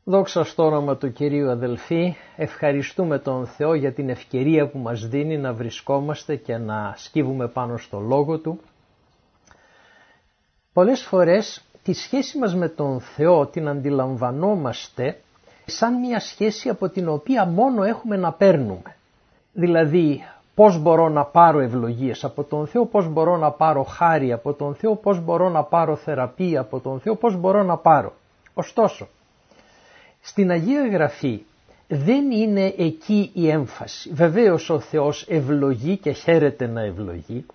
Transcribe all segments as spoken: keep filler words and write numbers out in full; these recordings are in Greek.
Δόξα στο όνομα του Κυρίου, αδελφοί. Ευχαριστούμε τον Θεό για την ευκαιρία που μας δίνει να βρισκόμαστε και να σκύβουμε πάνω στο Λόγο Του. Πολλές φορές τη σχέση μας με τον Θεό την αντιλαμβανόμαστε σαν μια σχέση από την οποία μόνο έχουμε να παίρνουμε. Δηλαδή, πώς μπορώ να πάρω ευλογίες από τον Θεό, πώς μπορώ να πάρω χάρη από τον Θεό, πώς μπορώ να πάρω θεραπεία από τον Θεό, πώς μπορώ να πάρω. Ωστόσο, στην Αγία Γραφή δεν είναι εκεί η έμφαση. Βεβαίως ο Θεός ευλογεί και χαίρεται να ευλογεί,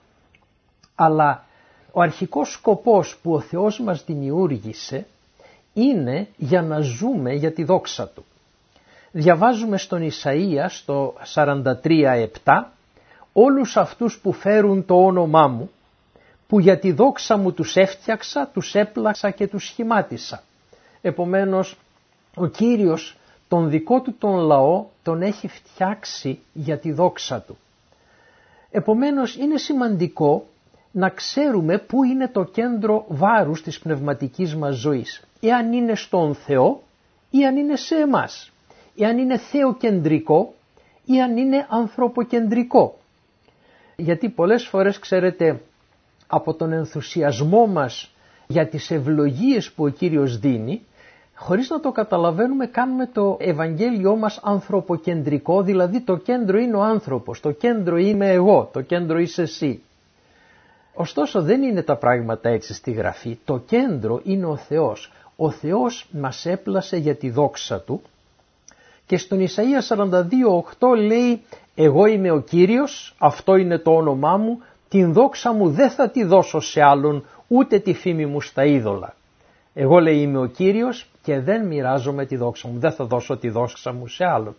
αλλά ο αρχικός σκοπός που ο Θεός μας δημιούργησε είναι για να ζούμε για τη δόξα Του. Διαβάζουμε στον Ισαΐα στο σαράντα τρία επτά «Όλους αυτούς που φέρουν το όνομά μου, που για τη δόξα μου τους έφτιαξα, τους έπλαξα και τους σχημάτισα». Επομένως, ο Κύριος τον δικό Του τον λαό τον έχει φτιάξει για τη δόξα Του. Επομένως, είναι σημαντικό να ξέρουμε πού είναι το κέντρο βάρους της πνευματικής μας ζωής. Εάν είναι στον Θεό ή αν είναι σε εμάς. Εάν είναι θεοκεντρικό ή αν είναι ανθρωποκεντρικό. Γιατί πολλές φορές, ξέρετε, από τον ενθουσιασμό μας για τις ευλογίες που ο Κύριος δίνει, χωρίς να το καταλαβαίνουμε, κάνουμε το Ευαγγέλιό μας ανθρωποκεντρικό, δηλαδή το κέντρο είναι ο άνθρωπος, το κέντρο είμαι εγώ, το κέντρο είσαι εσύ. Ωστόσο δεν είναι τα πράγματα έτσι στη Γραφή, το κέντρο είναι ο Θεός. Ο Θεός μας έπλασε για τη δόξα Του και στον Ισαΐα σαράντα δύο οκτώ λέει «Εγώ είμαι ο Κύριος, αυτό είναι το όνομά μου, την δόξα μου δεν θα τη δώσω σε άλλον, ούτε τη φήμη μου στα είδωλα». Εγώ, λέει, είμαι ο Κύριος και δεν μοιράζομαι τη δόξα μου, δεν θα δώσω τη δόξα μου σε άλλον.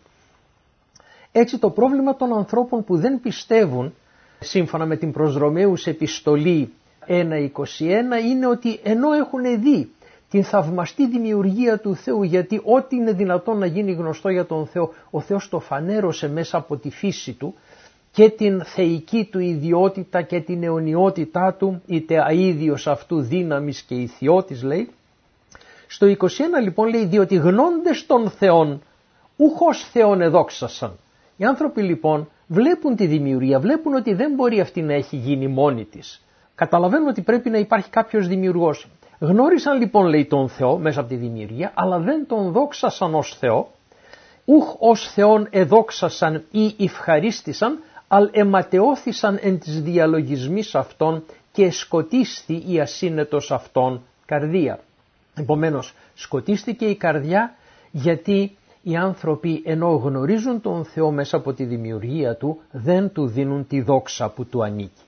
Έτσι το πρόβλημα των ανθρώπων που δεν πιστεύουν, σύμφωνα με την προς Ρωμαίους επιστολή ένα είκοσι ένα, είναι ότι ενώ έχουν δει την θαυμαστή δημιουργία του Θεού, γιατί ό,τι είναι δυνατόν να γίνει γνωστό για τον Θεό, ο Θεός το φανέρωσε μέσα από τη φύση Του και την θεϊκή Του ιδιότητα και την αιωνιότητά Του, είτε αίδιος αυτού δύναμης και ηθιώτης, λέει. Στο είκοσι ένα λοιπόν λέει «Διότι γνώντες των Θεών, ούχος Θεόν εδόξασαν». Οι άνθρωποι λοιπόν βλέπουν τη δημιουργία, βλέπουν ότι δεν μπορεί αυτή να έχει γίνει μόνη της. Καταλαβαίνουν ότι πρέπει να υπάρχει κάποιος δημιουργός. Γνώρισαν λοιπόν, λέει, τον Θεό μέσα από τη δημιουργία, αλλά δεν τον δόξασαν ως Θεό. Ούχ ως Θεόν εδόξασαν ή ευχαρίστησαν, αλ εματεώθησαν εν της διαλογισμής αυτών και σκοτίσθη η ασύνετος αυτών καρδία. Επομένως, σκοτίστηκε η καρδιά γιατί οι άνθρωποι, ενώ γνωρίζουν τον Θεό μέσα από τη δημιουργία Του, δεν Του δίνουν τη δόξα που Του ανήκει.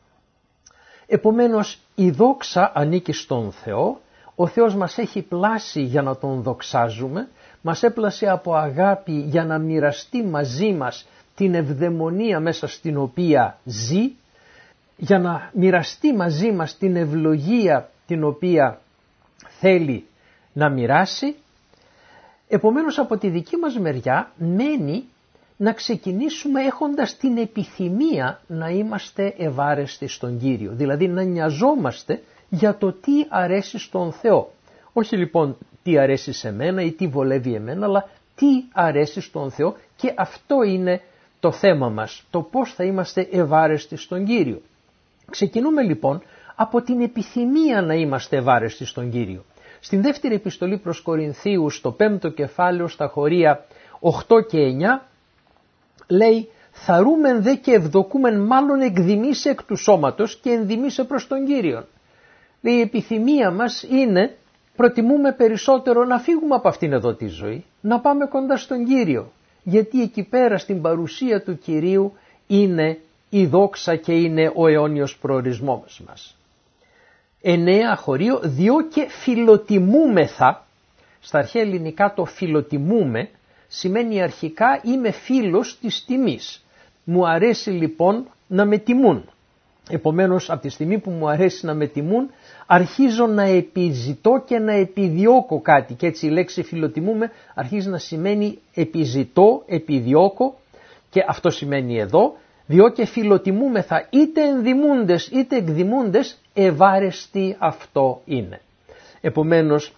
Επομένως, η δόξα ανήκει στον Θεό, ο Θεός μας έχει πλάσει για να Τον δοξάζουμε, μας έπλασε από αγάπη για να μοιραστεί μαζί μας την ευδαιμονία μέσα στην οποία ζει, για να μοιραστεί μαζί μας την ευλογία την οποία θέλει να μοιράσει. Επομένως, από τη δική μας μεριά μένει να ξεκινήσουμε έχοντας την επιθυμία να είμαστε ευάρεστοι στον Κύριο, δηλαδή να νοιαζόμαστε για το τι αρέσει στον Θεό. Όχι λοιπόν τι αρέσει σε μένα ή τι βολεύει εμένα, αλλά τι αρέσει στον Θεό, και αυτό είναι το θέμα μας, το πώς θα είμαστε ευάρεστοι στον Κύριο. Ξεκινούμε λοιπόν από την επιθυμία να είμαστε ευάρεστοι στον Κύριο. Στην δεύτερη επιστολή προς Κορινθίους, στο πέμπτο κεφάλαιο, στα χωρία οκτώ και εννιά, λέει «Θαρούμεν δε και ευδοκούμεν μάλλον εκδημήσε εκ του σώματος και ενδημήσε προς τον Κύριον». Λέει, η επιθυμία μας είναι, προτιμούμε περισσότερο να φύγουμε από αυτήν εδώ τη ζωή, να πάμε κοντά στον Κύριο, γιατί εκεί πέρα στην παρουσία του Κυρίου είναι η δόξα και είναι ο αιώνιος προορισμός μας. Εννέα χωρίο, διό και φιλοτιμούμεθα. Στα αρχαία ελληνικά το φιλοτιμούμε σημαίνει αρχικά είμαι φίλος της τιμής. Μου αρέσει λοιπόν να με τιμούν. Επομένως, από τη στιγμή που μου αρέσει να με τιμούν, αρχίζω να επιζητώ και να επιδιώκω κάτι. Και έτσι η λέξη φιλοτιμούμε αρχίζει να σημαίνει επιζητώ, επιδιώκω, και αυτό σημαίνει εδώ, διό και φιλοτιμούμεθα, είτε ενδημούντες είτε εκδημούντες, ευάρεστοι αυτό είναι. Επομένως,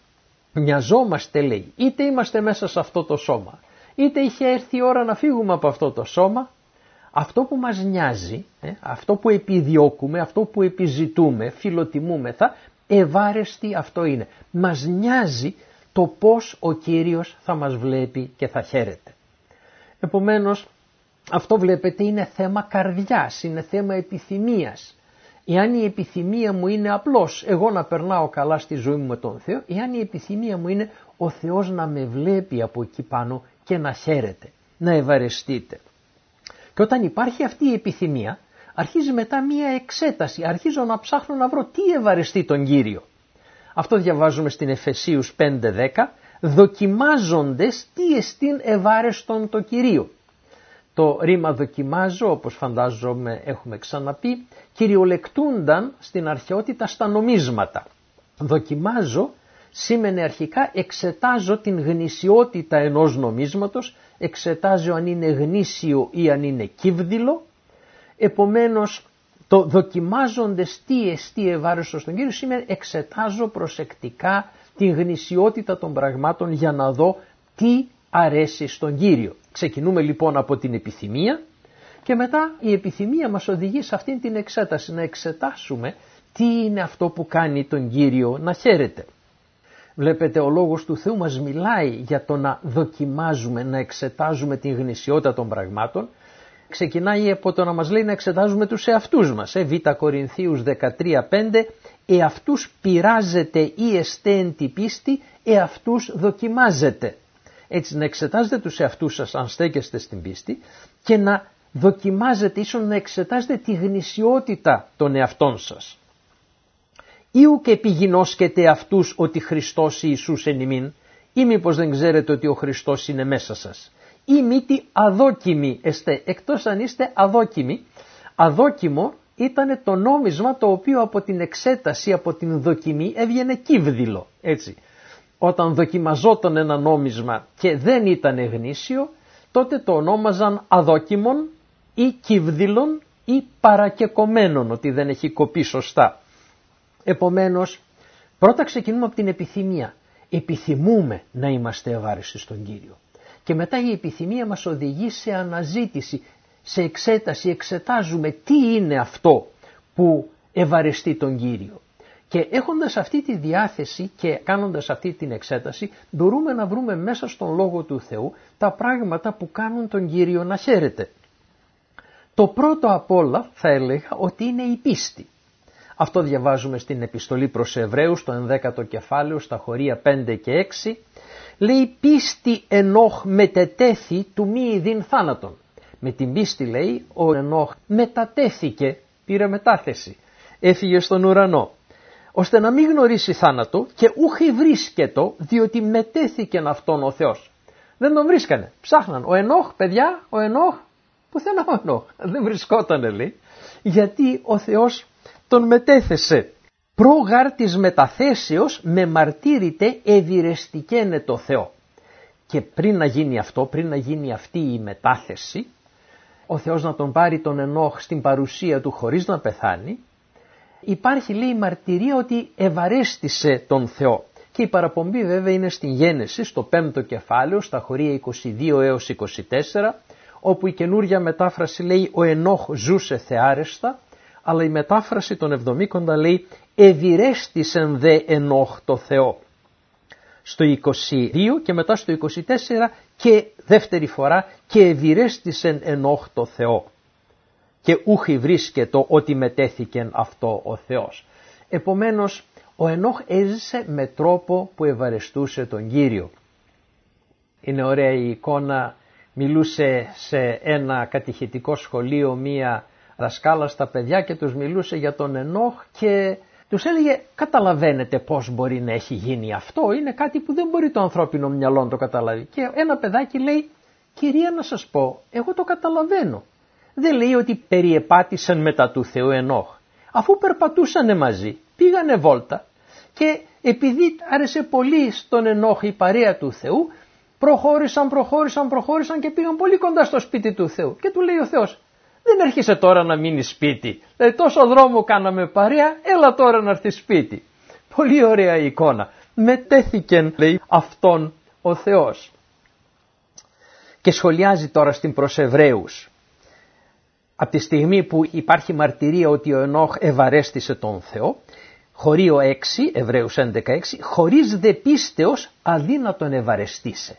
Μοιαζόμαστε, λέει, είτε είμαστε μέσα σε αυτό το σώμα, είτε είχε έρθει η ώρα να φύγουμε από αυτό το σώμα. Αυτό που μας νοιάζει, ε, αυτό που επιδιώκουμε, αυτό που επιζητούμε, φιλοτιμούμεθα, ευάρεστη αυτό είναι. Μας νοιάζει το πώς ο Κύριος θα μας βλέπει και θα χαίρεται. Επομένως, αυτό βλέπετε είναι θέμα καρδιάς, είναι θέμα επιθυμίας. Εάν η επιθυμία μου είναι απλώς εγώ να περνάω καλά στη ζωή μου με τον Θεό, εάν η επιθυμία μου είναι ο Θεός να με βλέπει από εκεί πάνω και να χαίρεται, να ευαρεστείτε. Και όταν υπάρχει αυτή η επιθυμία, αρχίζει μετά μία εξέταση, αρχίζω να ψάχνω να βρω τι ευαρεστεί τον Κύριο. Αυτό διαβάζουμε στην Εφεσίους πέντε δέκα, δοκιμάζοντες τι εστίν ευάρεστον το Κυρίο. Το ρήμα δοκιμάζω, όπως φαντάζομαι έχουμε ξαναπεί, κυριολεκτούνταν στην αρχαιότητα στα νομίσματα. Δοκιμάζω σήμαινε αρχικά εξετάζω την γνησιότητα ενός νομίσματος, εξετάζω αν είναι γνήσιο ή αν είναι κύβδηλο. Επομένως το δοκιμάζοντες τι εστί ευάρεστο στον Κύριο σημαίνει εξετάζω προσεκτικά την γνησιότητα των πραγμάτων για να δω τι αρέσει στον Κύριο. Ξεκινούμε λοιπόν από την επιθυμία και μετά η επιθυμία μας οδηγεί σε αυτήν την εξέταση, να εξετάσουμε τι είναι αυτό που κάνει τον Κύριο να χαίρεται. Βλέπετε, ο Λόγος του Θεού μας μιλάει για το να δοκιμάζουμε, να εξετάζουμε την γνησιότητα των πραγμάτων. Ξεκινάει από το να μας λέει να εξετάζουμε τους εαυτούς μας. Ε, Β Κορινθίους δεκατρία πέντε, εαυτούς πειράζετε ή εστέ εν τη πίστη, εαυτούς δοκιμάζετε. Έτσι να εξετάζετε τους εαυτούς σας αν στέκεστε στην πίστη και να δοκιμάζετε, ίσως να εξετάζετε τη γνησιότητα των εαυτών σας. Ήου και επιγινώσκετε αυτούς ότι Χριστός Ιησούς εν ημίν, ή μήπως δεν ξέρετε ότι ο Χριστός είναι μέσα σας, ή μήτι αδόκιμοι εστέ, εκτός αν είστε αδόκιμοι. Αδόκιμο ήταν το νόμισμα το οποίο από την εξέταση, από την δοκιμή έβγαινε κύβδηλο, έτσι. Όταν δοκιμαζόταν ένα νόμισμα και δεν ήταν γνήσιο, τότε το ονόμαζαν αδόκιμον ή κύβδηλον ή παρακεκομένον, ότι δεν έχει κοπεί σωστά. Επομένως, πρώτα ξεκινούμε από την επιθυμία. Επιθυμούμε να είμαστε ευάρεστοι στον Κύριο. Και μετά η επιθυμία μας οδηγεί σε αναζήτηση, σε εξέταση, εξετάζουμε τι είναι αυτό που ευαρεστεί τον Κύριο. Και έχοντας αυτή τη διάθεση και κάνοντας αυτή την εξέταση, μπορούμε να βρούμε μέσα στον Λόγο του Θεού τα πράγματα που κάνουν τον Κύριο να χαίρεται. Το πρώτο απ' όλα θα έλεγα ότι είναι η πίστη. Αυτό διαβάζουμε στην επιστολή προς Εβραίους, το ενδέκατο κεφάλαιο, στα χωρία πέντε και έξι. Λέει πίστη Ενόχ μετετέθη του μη ειδήν θάνατον. Με την πίστη, λέει, ο Ενόχ μετατέθηκε, πήρε μετάθεση, έφυγε στον ουρανό, ώστε να μην γνωρίσει θάνατο και ούχι βρίσκετο, διότι μετέθηκεν αυτόν ο Θεός. Δεν τον βρίσκανε, ψάχναν. Ο Ενόχ, παιδιά, ο Ενόχ, πουθενά ο Ενόχ, δεν βρισκότανε, λέει, γιατί ο Θεός τον μετέθεσε. Πρόγαρ της μεταθέσεως με μαρτύρητε ευηρεστικένε το Θεό. Και πριν να γίνει αυτό, πριν να γίνει αυτή η μετάθεση, ο Θεός να τον πάρει τον Ενόχ στην παρουσία του χωρίς να πεθάνει, υπάρχει, λέει, μαρτυρία ότι ευαρέστησε τον Θεό. Και η παραπομπή βέβαια είναι στην Γένεση, στο πέμπτο κεφάλαιο, στα χωρία είκοσι δύο έως είκοσι τέσσερα, όπου η καινούρια μετάφραση λέει ο Ενόχ ζούσε θεάρεστα, αλλά η μετάφραση των εβδομήκοντα λέει ευηρέστησεν δε Ενόχ το Θεό. Στο είκοσι δύο και μετά στο είκοσι τέσσερα και δεύτερη φορά και ευηρέστησεν Ενόχ το Θεό. Και ούχι βρίσκετο ότι μετέθηκεν αυτό ο Θεός. Επομένως ο Ενόχ έζησε με τρόπο που ευαρεστούσε τον Κύριο. Είναι ωραία η εικόνα, μιλούσε σε ένα κατηχητικό σχολείο μία δασκάλα στα παιδιά και τους μιλούσε για τον Ενόχ και τους έλεγε καταλαβαίνετε πώς μπορεί να έχει γίνει αυτό, είναι κάτι που δεν μπορεί το ανθρώπινο μυαλό να το καταλάβει. Και ένα παιδάκι λέει, κυρία να σας πω, εγώ το καταλαβαίνω. Δεν λέει ότι περιεπάτησαν μετά του Θεού Ενόχ. Αφού περπατούσανε μαζί, πήγανε βόλτα και επειδή άρεσε πολύ στον Ενόχ η παρέα του Θεού, προχώρησαν, προχώρησαν, προχώρησαν και πήγαν πολύ κοντά στο σπίτι του Θεού. Και του λέει ο Θεός, δεν έρχεσαι τώρα να μείνει σπίτι. Δηλαδή τόσο δρόμο κάναμε παρέα, έλα τώρα να έρθει σπίτι. Πολύ ωραία η εικόνα. μετέθηκεν, λέει, αυτόν ο Θεός. Και σχολιάζει τώρα στην προς Εβραίους. Από τη στιγμή που υπάρχει μαρτυρία ότι ο Ενώχ ευαρέστησε τον Θεό, χωρίο έξι, Εβραίους έντεκα έξι, χωρίς δε πίστεως αδύνατον ευαρεστήσε.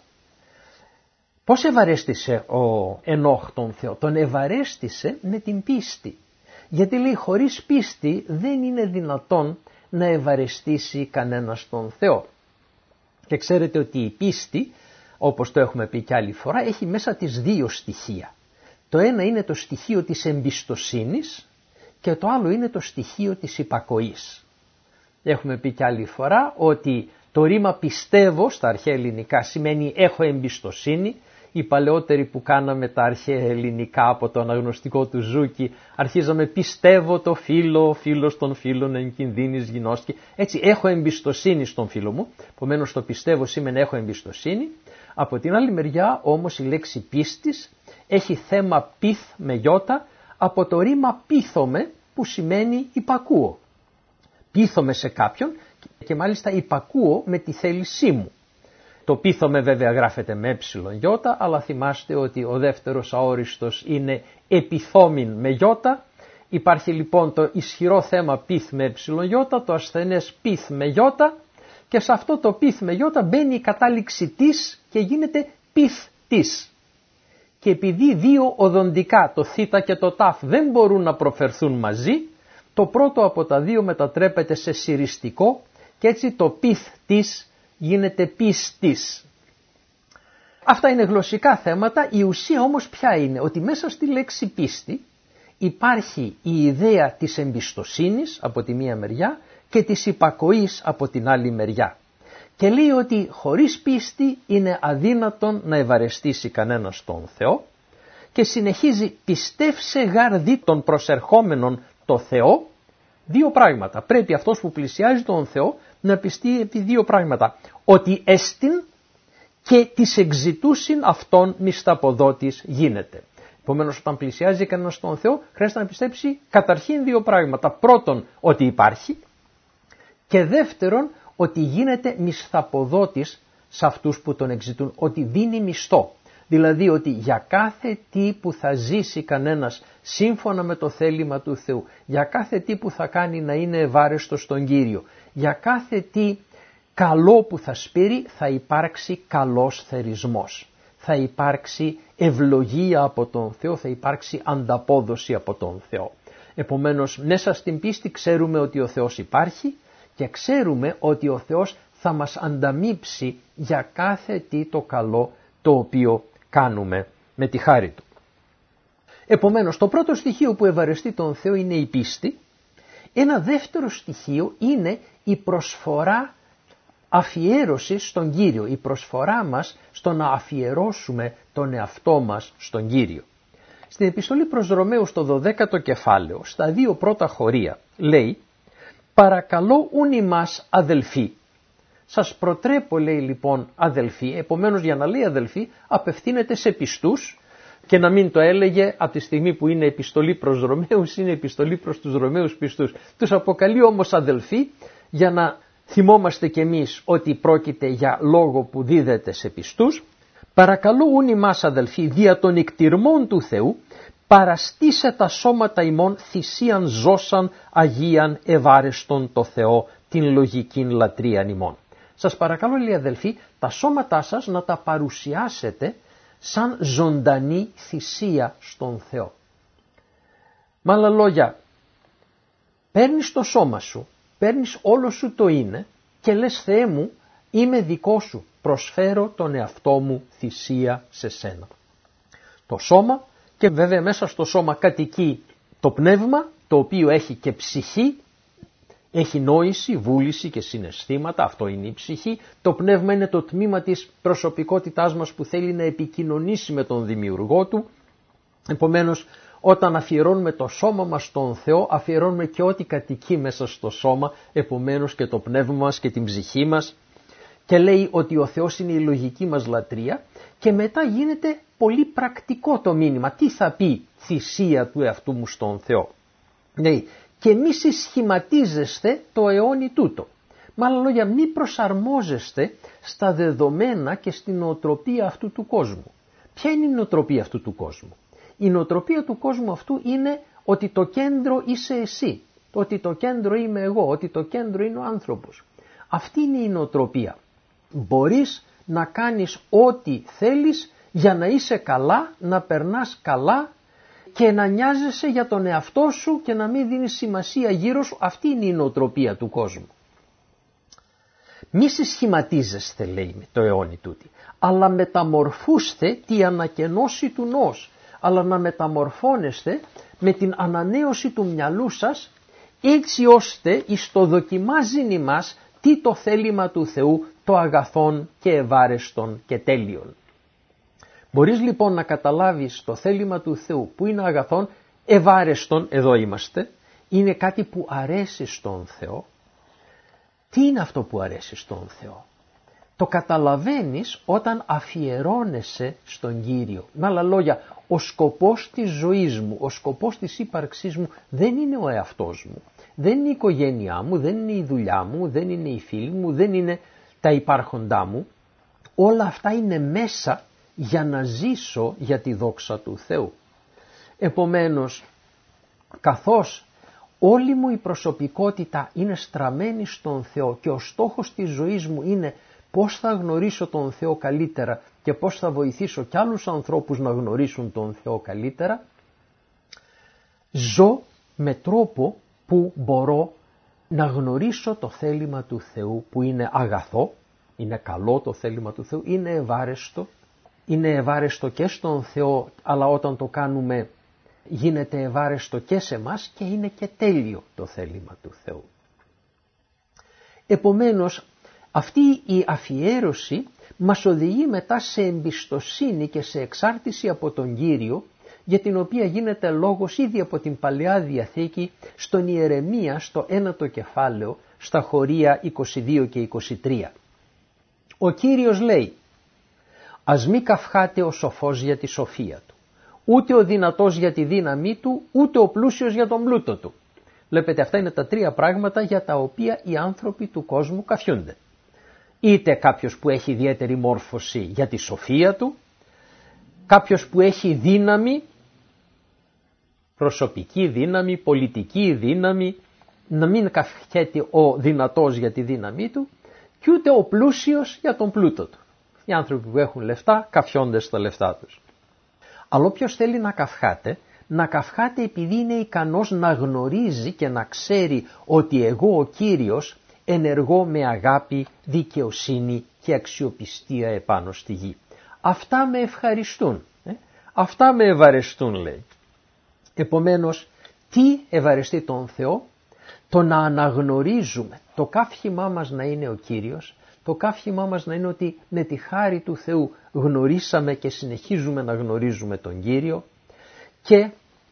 Πώς ευαρέστησε ο Ενώχ τον Θεό? Τον ευαρέστησε με την πίστη. Γιατί λέει χωρίς πίστη δεν είναι δυνατόν να ευαρεστήσει κανένας τον Θεό. Και ξέρετε ότι η πίστη, όπως το έχουμε πει και άλλη φορά, έχει μέσα τις δύο στοιχεία. Το ένα είναι το στοιχείο της εμπιστοσύνης και το άλλο είναι το στοιχείο της υπακοής. Έχουμε πει και άλλη φορά ότι το ρήμα πιστεύω στα αρχαία ελληνικά σημαίνει έχω εμπιστοσύνη. Οι παλαιότεροι που κάναμε τα αρχαία ελληνικά από το αναγνωστικό του Ζούκη αρχίζαμε πιστεύω το φίλο, ο φίλος των φίλων εν κινδύνης γινώσκει. Έτσι έχω εμπιστοσύνη στον φίλο μου, επομένως το πιστεύω σημαίνει έχω εμπιστοσύνη. Από την άλλη μεριά όμως η λέξη πίστης έχει θέμα πίθ με γιώτα από το ρήμα πείθομαι που σημαίνει υπακούω. Πείθομαι σε κάποιον και μάλιστα υπακούω με τη θέλησή μου. Το πείθομαι βέβαια γράφεται με έψιλον γιώτα, αλλά θυμάστε ότι ο δεύτερος αόριστος είναι επιθόμην με γιώτα. Υπάρχει λοιπόν το ισχυρό θέμα πίθ με έψιλον γιώτα, το ασθενές πίθ με γιώτα και σε αυτό το πίθ με γιώτα μπαίνει η κατάληξη της και γίνεται πίθ της. Και επειδή δύο οδοντικά, το θήτα και το τάφ, δεν μπορούν να προφερθούν μαζί, το πρώτο από τα δύο μετατρέπεται σε συριστικό και έτσι το πίθ της γίνεται πίστης. Αυτά είναι γλωσσικά θέματα, η ουσία όμως ποια είναι? Ότι μέσα στη λέξη πίστη υπάρχει η ιδέα της εμπιστοσύνης από τη μία μεριά και της υπακοής από την άλλη μεριά. Και λέει ότι χωρίς πίστη είναι αδύνατον να ευαρεστήσει κανένας τον Θεό και συνεχίζει πιστεύσε γάρ δι των προσερχόμενων το Θεό. Δύο πράγματα. Πρέπει αυτός που πλησιάζει τον Θεό να πιστεί επί δύο πράγματα. Ότι έστιν και της εξητούσιν αυτόν μισθαποδότης γίνεται. Επομένως όταν πλησιάζει κανένας τον Θεό χρειάζεται να πιστέψει καταρχήν δύο πράγματα. Πρώτον ότι υπάρχει και δεύτερον ότι γίνεται μισθαποδότης σε αυτούς που τον εξητούν. Ότι δίνει μισθό. Δηλαδή ότι για κάθε τι που θα ζήσει κανένας σύμφωνα με το θέλημα του Θεού, για κάθε τι που θα κάνει να είναι ευάρεστο στον Κύριο, για κάθε τι καλό που θα σπείρει θα υπάρξει καλός θερισμός, θα υπάρξει ευλογία από τον Θεό, θα υπάρξει ανταπόδοση από τον Θεό. Επομένως μέσα στην πίστη ξέρουμε ότι ο Θεός υπάρχει και ξέρουμε ότι ο Θεός θα μας ανταμείψει για κάθε τι το καλό το οποίο κάνουμε με τη χάρη Του. Επομένως το πρώτο στοιχείο που ευαρεστεί τον Θεό είναι η πίστη. Ένα δεύτερο στοιχείο είναι η προσφορά αφιέρωσης στον Κύριο, η προσφορά μας στο να αφιερώσουμε τον εαυτό μας στον Κύριο. Στην επιστολή προς Ρωμαίους στο δωδέκατο κεφάλαιο, στα δύο πρώτα χωρία, λέει «Παρακαλώ ούν ημάς αδελφοί». Σας προτρέπω, λέει λοιπόν αδελφοί, επομένως για να λέει αδελφοί απευθύνεται σε πιστούς και να μην το έλεγε από τη στιγμή που είναι επιστολή προς Ρωμαίους, είναι επιστολή προς τους Ρωμαίους πιστούς. Τους αποκαλεί όμως αδελφοί για να θυμόμαστε κι εμείς ότι πρόκειται για λόγο που δίδεται σε πιστούς. Παρακαλώ ούν ημάς αδελφοί δια των εκτιρμών του Θεού παραστήσε τα σώματα ημών θυσίαν ζώσαν αγίαν ευάρεστον το Θεό την λογικήν λατρείαν ημών. Σας παρακαλώ λέει αδελφοί τα σώματά σας να τα παρουσιάσετε σαν ζωντανή θυσία στον Θεό. Με άλλα λόγια, παίρνεις το σώμα σου, παίρνεις όλο σου το είναι και λες Θεέ μου είμαι δικό σου, προσφέρω τον εαυτό μου θυσία σε σένα. Το σώμα και βέβαια μέσα στο σώμα κατοικεί το πνεύμα το οποίο έχει και ψυχή, έχει νόηση, βούληση και συναισθήματα, αυτό είναι η ψυχή. Το πνεύμα είναι το τμήμα της προσωπικότητάς μας που θέλει να επικοινωνήσει με τον δημιουργό του. Επομένως, όταν αφιερώνουμε το σώμα μας στον Θεό, αφιερώνουμε και ό,τι κατοικεί μέσα στο σώμα, επομένως και το πνεύμα μας και την ψυχή μας. Και λέει ότι ο Θεός είναι η λογική μας λατρεία και μετά γίνεται πολύ πρακτικό το μήνυμα. Τι θα πει θυσία του εαυτού μου στον Θεό? Λέει, και μη συσχηματίζεστε το αιώνι τούτο. Με άλλα λόγια, μη προσαρμόζεστε στα δεδομένα και στην νοοτροπία αυτού του κόσμου. Ποια είναι η νοοτροπία αυτού του κόσμου? Η νοοτροπία του κόσμου αυτού είναι ότι το κέντρο είσαι εσύ, ότι το κέντρο είμαι εγώ, ότι το κέντρο είναι ο άνθρωπος. Αυτή είναι η νοοτροπία. Μπορείς να κάνεις ό,τι θέλεις για να είσαι καλά, να περνάς καλά και να νοιάζεσαι για τον εαυτό σου και να μην δίνεις σημασία γύρω σου. Αυτή είναι η νοοτροπία του κόσμου. Μη συσχηματίζεστε, λέει με το αιώνι τούτη, αλλά μεταμορφούστε τη ανακαινώση του νους, αλλά να μεταμορφώνεστε με την ανανέωση του μυαλού σας, έτσι ώστε εις το δοκιμάζει μας τι το θέλημα του Θεού, το αγαθόν και ευάρεστον και τέλειον. Μπορείς λοιπόν να καταλάβεις το θέλημα του Θεού που είναι αγαθόν, ευάρεστον, εδώ είμαστε, είναι κάτι που αρέσει στον Θεό. Τι είναι αυτό που αρέσει στον Θεό? Το καταλαβαίνεις όταν αφιερώνεσαι στον Κύριο. Με άλλα λόγια, ο σκοπός της ζωής μου, ο σκοπός της ύπαρξής μου δεν είναι ο εαυτός μου, δεν είναι η οικογένειά μου, δεν είναι η δουλειά μου, δεν είναι οι φίλοι μου, δεν είναι τα υπάρχοντά μου. Όλα αυτά είναι μέσα για να ζήσω για τη δόξα του Θεού. Επομένως, καθώς όλη μου η προσωπικότητα είναι στραμμένη στον Θεό και ο στόχος της ζωής μου είναι πώς θα γνωρίσω τον Θεό καλύτερα και πώς θα βοηθήσω κι άλλους ανθρώπους να γνωρίσουν τον Θεό καλύτερα, ζω με τρόπο που μπορώ να γνωρίσω το θέλημα του Θεού που είναι αγαθό, είναι καλό το θέλημα του Θεού, είναι ευάρεστο, είναι ευάρεστο και στον Θεό, αλλά όταν το κάνουμε γίνεται ευάρεστο και σε μας και είναι και τέλειο το θέλημα του Θεού. Επομένως, αυτή η αφιέρωση μας οδηγεί μετά σε εμπιστοσύνη και σε εξάρτηση από τον Κύριο, για την οποία γίνεται λόγος ήδη από την Παλαιά Διαθήκη στον Ιερεμία στο ένατο κεφάλαιο, στα χωρία είκοσι δύο και είκοσι τρία. Ο Κύριος λέει: «Ας μη καυχάται ο σοφός για τη σοφία του, ούτε ο δυνατός για τη δύναμή του, ούτε ο πλούσιος για τον πλούτο του». Βλέπετε, αυτά είναι τα τρία πράγματα για τα οποία οι άνθρωποι του κόσμου καφιούνται. Είτε κάποιος που έχει ιδιαίτερη μόρφωση για τη σοφία του, κάποιος που έχει δύναμη, προσωπική δύναμη, πολιτική δύναμη, να μην καυχέται ο δυνατός για τη δύναμή του, και ούτε ο πλούσιος για τον πλούτο του. Οι άνθρωποι που έχουν λεφτά καφιόνται στα λεφτά τους. Αλλά όποιος θέλει να καυχάται, να καυχάται επειδή είναι ικανός να γνωρίζει και να ξέρει ότι εγώ ο Κύριος ενεργώ με αγάπη, δικαιοσύνη και αξιοπιστία επάνω στη γη. Αυτά με ευχαριστούν, ε? αυτά με ευαρεστούν, λέει. Επομένως, τι ευαρεστεί τον Θεό? Το να αναγνωρίζουμε το καύχημά μας να είναι ο Κύριος, το καύχημά μας να είναι ότι με τη χάρη του Θεού γνωρίσαμε και συνεχίζουμε να γνωρίζουμε τον Κύριο, και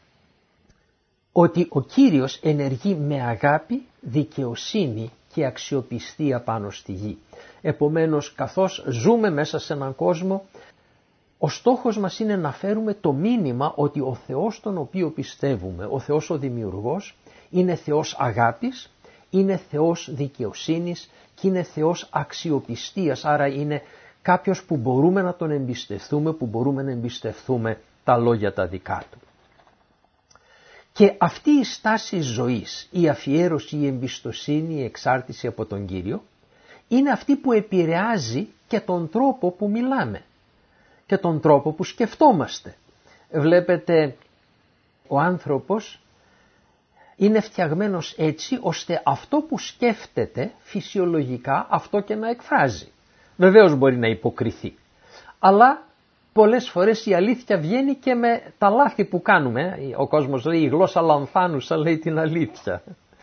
ότι ο Κύριος ενεργεί με αγάπη, δικαιοσύνη και αξιοπιστία πάνω στη γη. Επομένως, καθώς ζούμε μέσα σε έναν κόσμο, ο στόχος μας είναι να φέρουμε το μήνυμα ότι ο Θεός τον οποίο πιστεύουμε, ο Θεός ο Δημιουργός, είναι Θεός αγάπης, είναι Θεός δικαιοσύνης και είναι Θεός αξιοπιστίας, άρα είναι κάποιος που μπορούμε να τον εμπιστευτούμε, που μπορούμε να εμπιστευτούμε τα λόγια τα δικά του. Και αυτή η στάση ζωής, η αφιέρωση, η εμπιστοσύνη, η εξάρτηση από τον Κύριο, είναι αυτή που επηρεάζει και τον τρόπο που μιλάμε και τον τρόπο που σκεφτόμαστε. Βλέπετε, ο άνθρωπος είναι φτιαγμένος έτσι ώστε αυτό που σκέφτεται φυσιολογικά αυτό και να εκφράζει. Βεβαίως μπορεί να υποκριθεί, αλλά πολλές φορές η αλήθεια βγαίνει και με τα λάθη που κάνουμε. Ο κόσμος λέει η γλώσσα λανθάνουσα λέει την αλήθεια.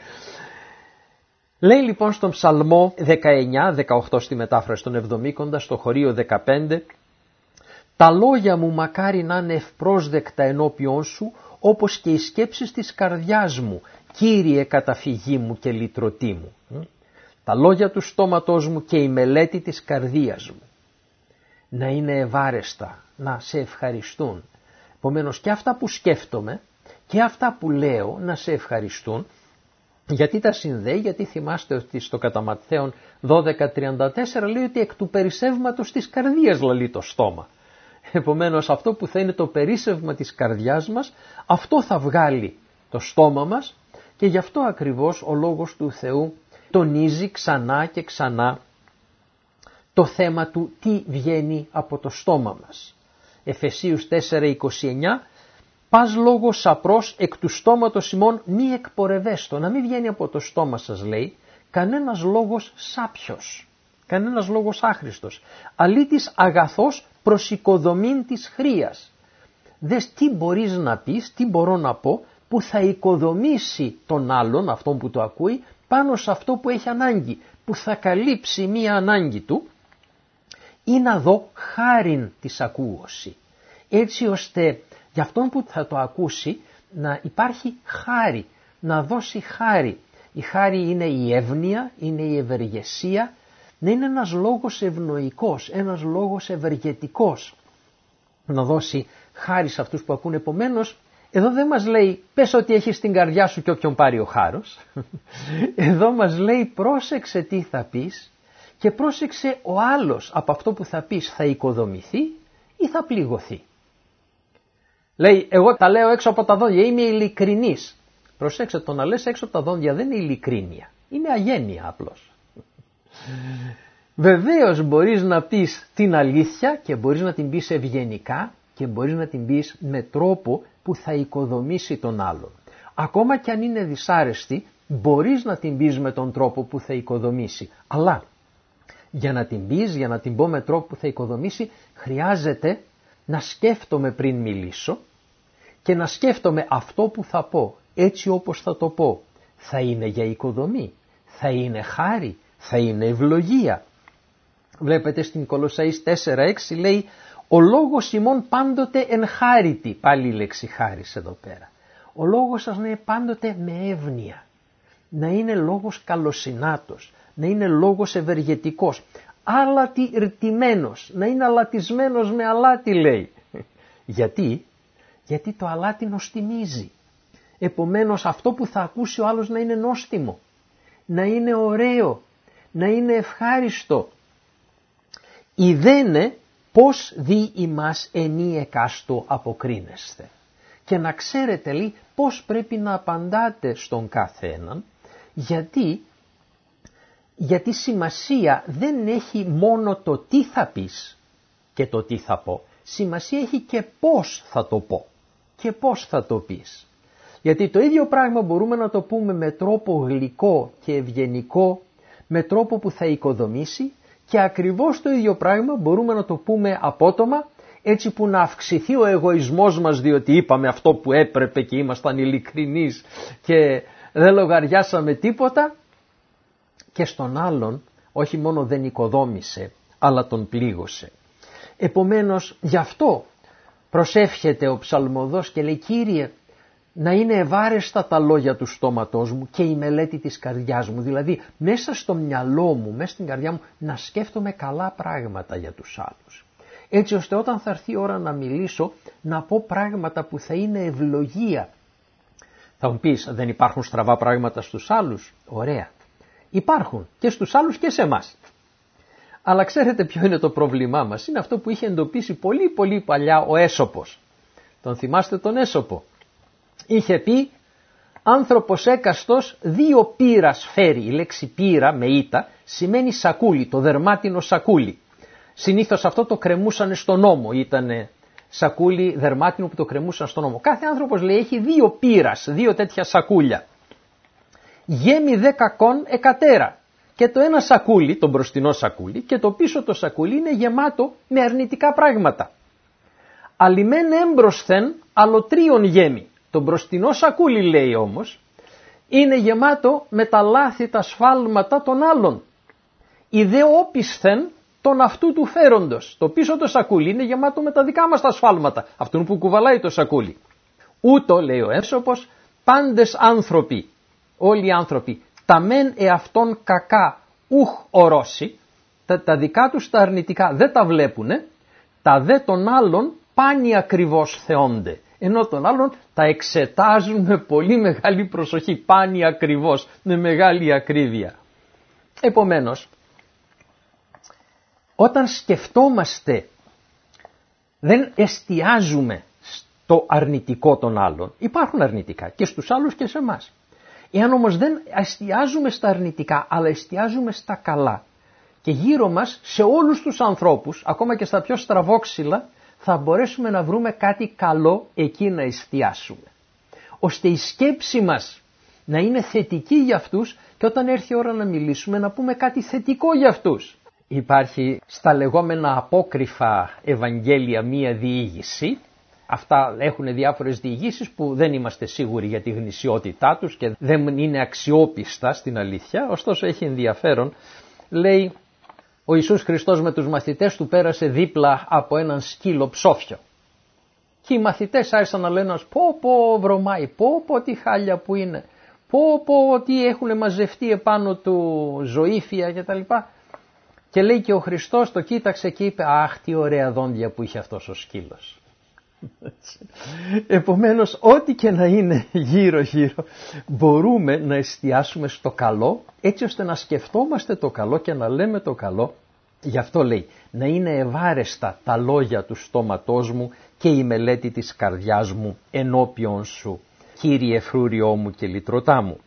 Λέει λοιπόν στον Ψαλμό δεκαεννιά δεκαοκτώ στη μετάφραση των Εβδομήκοντα, στο χωρίο δεκαπέντε, «Τα λόγια μου μακάρι να είναι ευπρόσδεκτα ενώπιόν σου, όπως και οι σκέψεις της καρδιάς μου, Κύριε καταφυγή μου και λυτρωτή μου». Τα λόγια του στόματός μου και η μελέτη της καρδίας μου να είναι ευάρεστα, να σε ευχαριστούν. Επομένως και αυτά που σκέφτομαι και αυτά που λέω να σε ευχαριστούν, Γιατί τα συνδέει? Γιατί θυμάστε ότι στο κατά Ματθαίον δώδεκα τριάντα τέσσερα λέει ότι εκ του περισσεύματος της καρδίας λαλεί το στόμα. Επομένως αυτό που θα είναι το περίσσευμα της καρδιάς μας, αυτό θα βγάλει το στόμα μας, και γι' αυτό ακριβώς ο Λόγος του Θεού τονίζει ξανά και ξανά το θέμα του τι βγαίνει από το στόμα μας. Εφεσίους τέσσερα είκοσι εννιά, πας λόγος σαπρός εκ του στόματος ημών μη εκπορευέστο, να μην βγαίνει από το στόμα σας, λέει, κανένας λόγος σάπιος, κανένας λόγος άχρηστος, αλήτης αγαθός προς οικοδομήν της χρείας. Δες τι μπορείς να πεις, τι μπορώ να πω, που θα οικοδομήσει τον άλλον, αυτόν που το ακούει, πάνω σε αυτό που έχει ανάγκη, που θα καλύψει μία ανάγκη του, ή να δω χάριν της ακούωση, έτσι ώστε για αυτόν που θα το ακούσει να υπάρχει χάρη, να δώσει χάρη. Η χάρη είναι η εύνοια, είναι η ευεργεσία, να είναι ένας λόγος ευνοϊκός, ένας λόγος ευεργετικός, να δώσει χάρη σε αυτούς που ακούνε. Επομένως, εδώ δεν μας λέει πες ότι έχεις στην καρδιά σου και όποιον πάρει ο χάρος. Εδώ μας λέει πρόσεξε τι θα πεις και πρόσεξε ο άλλος από αυτό που θα πεις θα οικοδομηθεί ή θα πληγωθεί. Λέει εγώ τα λέω έξω από τα δόντια, είμαι ειλικρινής. Προσέξτε, το να λες έξω από τα δόντια δεν είναι ειλικρίνεια, είναι αγένεια απλώς. Βεβαίως μπορείς να πεις την αλήθεια και μπορείς να την πεις ευγενικά και μπορείς να την πεις με τρόπο που θα οικοδομήσει τον άλλον. Ακόμα και αν είναι δυσάρεστη, μπορείς να την πεις με τον τρόπο που θα οικοδομήσει. Αλλά για να την πεις, για να την πω με τρόπο που θα οικοδομήσει, χρειάζεται να σκέφτομαι πριν μιλήσω και να σκέφτομαι αυτό που θα πω, έτσι όπως θα το πω. Θα είναι για οικοδομή, θα είναι χάρη, θα είναι ευλογία. Βλέπετε στην Κολοσσαείς τέσσερα έξι λέει «Ο λόγος ημών πάντοτε εν χάριτη», πάλι η λέξη χάρις εδώ πέρα. Ο λόγος σας να είναι πάντοτε με εύνοια, να είναι λόγος καλοσυνάτος, να είναι λόγος ευεργετικός, αλατιρτημένος, να είναι αλατισμένος με αλάτι λέει. Γιατί? Γιατί το αλάτι νοστιμίζει. Επομένως αυτό που θα ακούσει ο άλλος να είναι νόστιμο, να είναι ωραίο, να είναι ευχάριστο. Ιδένε πώς δι ημάς ενή εκάστο αποκρίνεστε. Και να ξέρετε λέει πώς πρέπει να απαντάτε στον κάθε έναν, γιατί, γιατί σημασία δεν έχει μόνο το τι θα πεις και το τι θα πω. Σημασία έχει και πώς θα το πω και πώς θα το πεις. Γιατί το ίδιο πράγμα μπορούμε να το πούμε με τρόπο γλυκό και ευγενικό, με τρόπο που θα οικοδομήσει, και ακριβώς το ίδιο πράγμα μπορούμε να το πούμε απότομα, έτσι που να αυξηθεί ο εγωισμός μας διότι είπαμε αυτό που έπρεπε και ήμασταν ειλικρινείς και δεν λογαριάσαμε τίποτα, και στον άλλον όχι μόνο δεν οικοδόμησε αλλά τον πλήγωσε. Επομένως γι' αυτό προσεύχεται ο ψαλμοδός και λέει Κύριε, να είναι ευάρεστα τα λόγια του στόματός μου και η μελέτη της καρδιάς μου. Δηλαδή μέσα στο μυαλό μου, μέσα στην καρδιά μου να σκέφτομαι καλά πράγματα για τους άλλους. Έτσι ώστε όταν θα έρθει η ώρα να μιλήσω να πω πράγματα που θα είναι ευλογία. Θα μου πεις δεν υπάρχουν στραβά πράγματα στους άλλους. Ωραία. Υπάρχουν και στους άλλους και σε εμάς. Αλλά ξέρετε ποιο είναι το πρόβλημά μας? Είναι αυτό που είχε εντοπίσει πολύ πολύ παλιά ο Αίσοπος. Τον θυμάστε τον Αίσοπο? Είχε πει άνθρωπος έκαστος δύο πύρας φέρει. Η λέξη πύρα με ήτα σημαίνει σακούλι, το δερμάτινο σακούλι. Συνήθως αυτό το κρεμούσαν στον ώμο, ήταν σακούλι δερμάτινο που το κρεμούσαν στον ώμο. Κάθε άνθρωπος λέει έχει δύο πύρας, δύο τέτοια σακούλια. Γέμι δέκα κον εκατέρα. Και το ένα σακούλι, το μπροστινό σακούλι, και το πίσω το σακούλι είναι γεμάτο με αρνητικά πράγματα. Αλλημέν έμπροσθεν αλωτρίων γέμι. Το μπροστινό σακούλι λέει όμως είναι γεμάτο με τα λάθη, τα σφάλματα των άλλων. Η δε όπισθεν τον αυτού του φέροντος. Το πίσω το σακούλι είναι γεμάτο με τα δικά μας τα σφάλματα, αυτόν που κουβαλάει το σακούλι. Ούτω λέει ο Αίσοπος πάντες άνθρωποι, όλοι οι άνθρωποι, τα μεν εαυτόν κακά ουχ ορώσει, τα, τα δικά τους τα αρνητικά δεν τα βλέπουνε, τα δε των άλλων πάνι ακριβώς θεώνται. Ενώ τον άλλον τα εξετάζουν με πολύ μεγάλη προσοχή, πάνε ακριβώς, με μεγάλη ακρίβεια. Επομένως, όταν σκεφτόμαστε, δεν εστιάζουμε στο αρνητικό των άλλων. Υπάρχουν αρνητικά και στους άλλους και σε εμάς. Εάν όμως δεν εστιάζουμε στα αρνητικά, αλλά εστιάζουμε στα καλά και γύρω μας σε όλους τους ανθρώπους, ακόμα και στα πιο στραβόξυλα, θα μπορέσουμε να βρούμε κάτι καλό εκεί να εστιάσουμε. Ώστε η σκέψη μας να είναι θετική για αυτούς και όταν έρθει η ώρα να μιλήσουμε να πούμε κάτι θετικό για αυτούς. Υπάρχει στα λεγόμενα απόκριφα Ευαγγέλια μία διήγηση. Αυτά έχουν διάφορες διηγήσεις που δεν είμαστε σίγουροι για τη γνησιότητά τους και δεν είναι αξιόπιστα στην αλήθεια. Ωστόσο έχει ενδιαφέρον. Λέει, ο Ιησούς Χριστός με τους μαθητές του πέρασε δίπλα από έναν σκύλο ψόφιο. Και οι μαθητές άρχισαν να λένε, πω πω βρωμάει, πω πω τι χάλια που είναι, πω πω τι έχουν μαζευτεί επάνω του ζωήφια κτλ. Και λέει και ο Χριστός το κοίταξε και είπε, αχ τι ωραία δόντια που είχε αυτός ο σκύλος. Επομένως ό,τι και να είναι γύρω γύρω μπορούμε να εστιάσουμε στο καλό έτσι ώστε να σκεφτόμαστε το καλό και να λέμε το καλό. Γι' αυτό λέει να είναι ευάρεστα τα λόγια του στόματός μου και η μελέτη της καρδιάς μου ενώπιον σου, Κύριε φρούριό μου και λυτρωτά μου.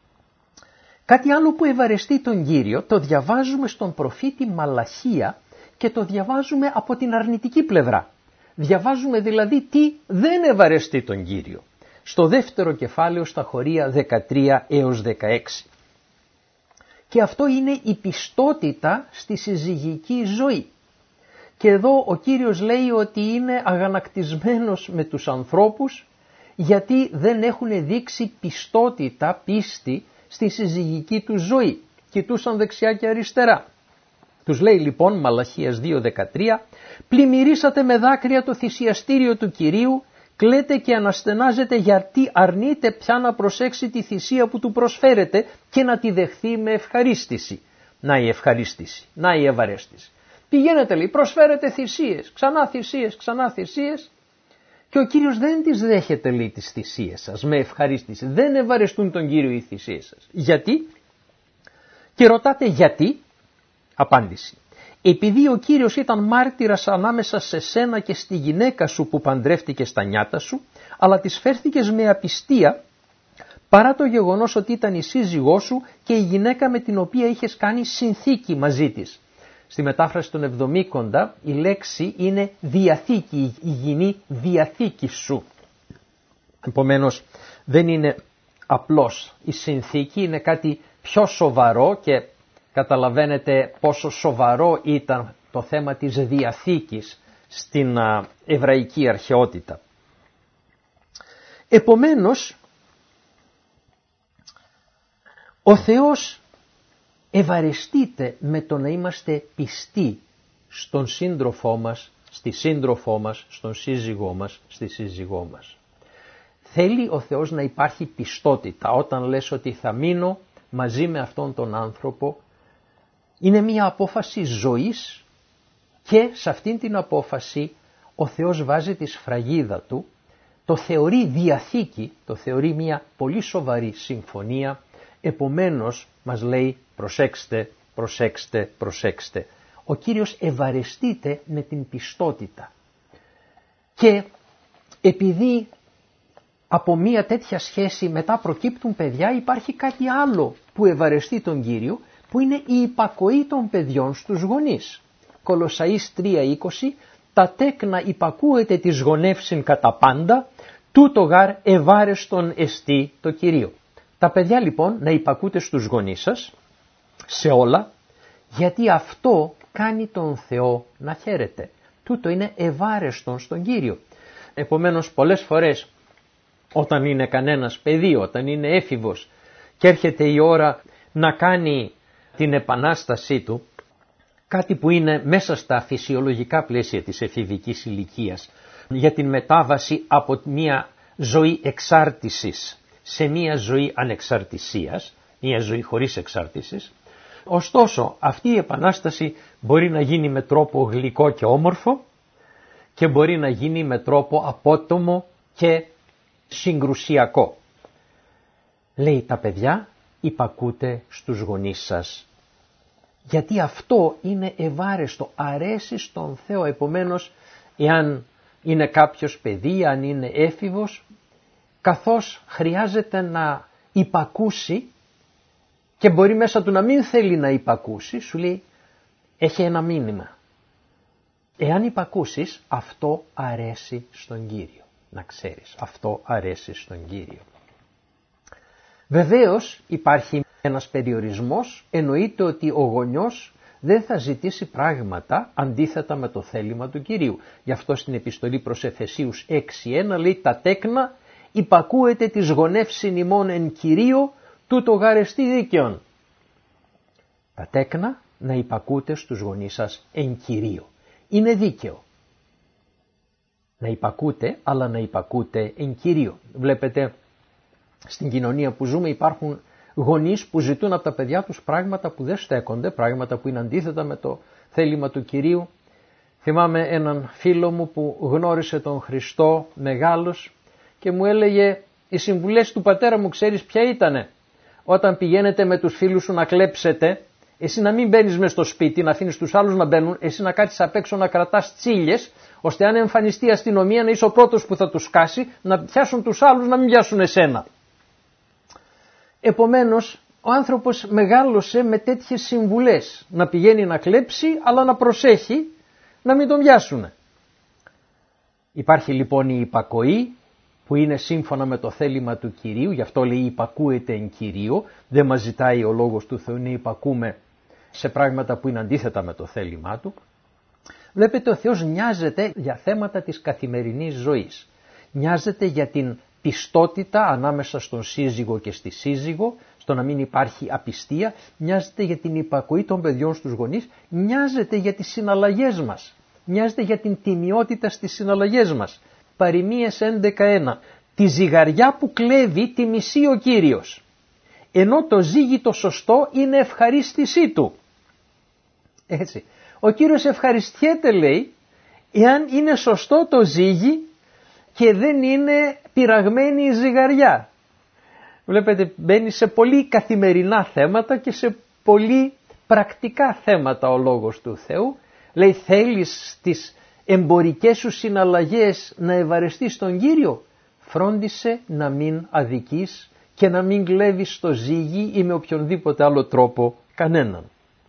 Κάτι άλλο που ευαρεστεί τον Κύριο το διαβάζουμε στον προφήτη Μαλαχία και το διαβάζουμε από την αρνητική πλευρά. Διαβάζουμε δηλαδή τι δεν ευαρεστεί τον Κύριο. Στο δεύτερο κεφάλαιο στα χωρία δεκατρία έως δεκαέξι. Και αυτό είναι η πιστότητα στη συζυγική ζωή. Και εδώ ο Κύριος λέει ότι είναι αγανακτισμένος με τους ανθρώπους γιατί δεν έχουν δείξει πιστότητα, πίστη στη συζυγική του ζωή. Κοιτούσαν δεξιά και αριστερά. Τους λέει λοιπόν Μαλαχίας δύο δεκατρία, πλημμυρίσατε με δάκρυα το θυσιαστήριο του Κυρίου, κλαίτε και αναστενάζετε γιατί αρνείτε πια να προσέξει τη θυσία που του προσφέρετε και να τη δεχθεί με ευχαρίστηση. Να η ευχαρίστηση, να η ευαρέστηση. Πηγαίνετε λέει, προσφέρετε θυσίες, ξανά θυσίες, ξανά θυσίες και ο Κύριος δεν τις δέχεται λέει τις θυσίες σας με ευχαρίστηση. Δεν ευαρεστούν τον Κύριο οι θυσίες σας. Γιατί? Και ρωτάτε γιατί? Απάντηση. Επειδή ο Κύριος ήταν μάρτυρας ανάμεσα σε σένα και στη γυναίκα σου που παντρεύτηκε στα νιάτα σου, αλλά της φέρθηκες με απιστία, παρά το γεγονός ότι ήταν η σύζυγός σου και η γυναίκα με την οποία είχες κάνει συνθήκη μαζί της. Στη μετάφραση των Εβδομήκοντα η λέξη είναι διαθήκη, η υγιεινή διαθήκη σου. Επομένως δεν είναι απλώς η συνθήκη, είναι κάτι πιο σοβαρό και καταλαβαίνετε πόσο σοβαρό ήταν το θέμα της διαθήκης στην εβραϊκή αρχαιότητα. Επομένως, ο Θεός ευαρεστείται με το να είμαστε πιστοί στον σύντροφό μας, στη σύντροφό μας, στον σύζυγό μας, στη σύζυγό μας. Θέλει ο Θεός να υπάρχει πιστότητα. Όταν λες ότι θα μείνω μαζί με αυτόν τον άνθρωπο, είναι μια απόφαση ζωής και σε αυτήν την απόφαση ο Θεός βάζει τη σφραγίδα του, το θεωρεί διαθήκη, το θεωρεί μια πολύ σοβαρή συμφωνία, επομένως μας λέει προσέξτε, προσέξτε, προσέξτε. Ο Κύριος ευαρεστείται με την πιστότητα και επειδή από μια τέτοια σχέση μετά προκύπτουν παιδιά υπάρχει κάτι άλλο που ευαρεστεί τον Κύριο, που είναι η υπακοή των παιδιών στους γονείς. Κολοσσαείς τρία είκοσι, τα τέκνα υπακούεται της γονεύσιν κατά πάντα, τούτο γάρ ευάρεστον εστί το Κυρίο. Τα παιδιά λοιπόν να υπακούτε στους γονείς σας, σε όλα, γιατί αυτό κάνει τον Θεό να χαίρεται. Τούτο είναι ευάρεστον στον Κύριο. Επομένως πολλές φορές όταν είναι κανένας παιδί, όταν είναι έφηβος και έρχεται η ώρα να κάνει την επανάστασή του, κάτι που είναι μέσα στα φυσιολογικά πλαίσια της εφηβικής ηλικίας, για την μετάβαση από μια ζωή εξάρτησης σε μια ζωή ανεξαρτησίας, μια ζωή χωρίς εξάρτησης. Ωστόσο αυτή η επανάσταση μπορεί να γίνει με τρόπο γλυκό και όμορφο και μπορεί να γίνει με τρόπο απότομο και συγκρουσιακό. Λέει τα παιδιά υπακούτε στους γονείς σας. Γιατί αυτό είναι ευάρεστο, αρέσει στον Θεό. Επομένως, εάν είναι κάποιος παιδί, αν είναι έφηβος, καθώς χρειάζεται να υπακούσει και μπορεί μέσα του να μην θέλει να υπακούσει, σου λέει έχει ένα μήνυμα. Εάν υπακούσεις, αυτό αρέσει στον Κύριο. Να ξέρεις, αυτό αρέσει στον Κύριο. Βεβαίως υπάρχει ένας περιορισμός, εννοείται ότι ο γονιός δεν θα ζητήσει πράγματα αντίθετα με το θέλημα του Κυρίου. Γι' αυτό στην επιστολή προς Εφεσίους έξι ένα λέει τα τέκνα υπακούετε τις γονεύσιν ημών εν Κυρίω τούτο γαρεστή δίκαιον. Τα τέκνα να υπακούτε στους γονείς σας εν Κυρίω. Είναι δίκαιο να υπακούτε, αλλά να υπακούτε εν Κυρίω. Βλέπετε, στην κοινωνία που ζούμε υπάρχουν γονείς που ζητούν από τα παιδιά τους πράγματα που δεν στέκονται, πράγματα που είναι αντίθετα με το θέλημα του Κυρίου. Θυμάμαι έναν φίλο μου που γνώρισε τον Χριστό μεγάλος και μου έλεγε οι συμβουλές του πατέρα μου ξέρεις ποια ήτανε. Όταν πηγαίνετε με τους φίλους σου να κλέψετε, εσύ να μην μπαίνεις μες στο σπίτι, να αφήνεις τους άλλους να μπαίνουν, εσύ να κάτσεις απ' έξω να κρατάς τσίλιες, ώστε αν εμφανιστεί η αστυνομία να είσαι ο πρώτος που θα τους σκάσει, να πιάσουν τους άλλους να μην πιάσουν εσένα. Επομένως, ο άνθρωπος μεγάλωσε με τέτοιες συμβουλές, να πηγαίνει να κλέψει, αλλά να προσέχει να μην τον πιάσουν. Υπάρχει λοιπόν η υπακοή, που είναι σύμφωνα με το θέλημα του Κυρίου, γι' αυτό λέει υπακούεται εν Κυρίω, δεν μας ζητάει ο λόγος του Θεού να υπακούμε σε πράγματα που είναι αντίθετα με το θέλημά του. Βλέπετε, ο Θεός νοιάζεται για θέματα της καθημερινής ζωής. Νοιάζεται για την πιστότητα ανάμεσα στον σύζυγο και στη σύζυγο, στο να μην υπάρχει απιστία, νοιάζεται για την υπακοή των παιδιών στους γονείς, νοιάζεται για τις συναλλαγές μας, νοιάζεται για την τιμιότητα στις συναλλαγές μας. Παροιμίες έντεκα ένα. Τη ζυγαριά που κλέβει τη μισεί ο Κύριος, ενώ το ζύγι το σωστό είναι ευχαρίστησή του. Έτσι. Ο Κύριος ευχαριστιέται, λέει, εάν είναι σωστό το ζύγι και δεν είναι πειραγμένη η ζυγαριά. Βλέπετε, μπαίνει σε πολύ καθημερινά θέματα και σε πολύ πρακτικά θέματα ο λόγος του Θεού. Λέει, θέλεις στις εμπορικές σου συναλλαγές να ευαρεστείς τον Κύριο, φρόντισε να μην αδικείς και να μην κλέβεις στο ζύγι ή με οποιονδήποτε άλλο τρόπο κανέναν.